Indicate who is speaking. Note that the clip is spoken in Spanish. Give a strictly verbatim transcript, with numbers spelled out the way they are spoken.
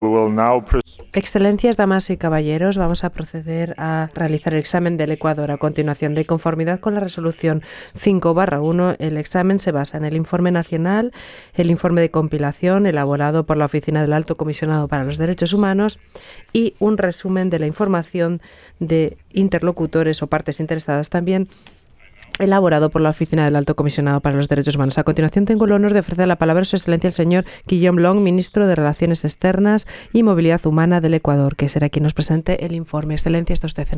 Speaker 1: We will now proceed.
Speaker 2: Excelencias, damas y caballeros, vamos a proceder a realizar el examen del Ecuador. A continuación, de conformidad con la resolución cinco barra uno, el examen se basa en el informe nacional, el informe de compilación elaborado por la Oficina del Alto Comisionado para los Derechos Humanos y un resumen de la información de interlocutores o partes interesadas también elaborado por la Oficina del Alto Comisionado para los Derechos Humanos. A continuación tengo el honor de ofrecer la palabra a Su Excelencia el señor Guillaume Long, Ministro de Relaciones Externas y Movilidad Humana del Ecuador, que será quien nos presente el informe. Excelencia, está usted en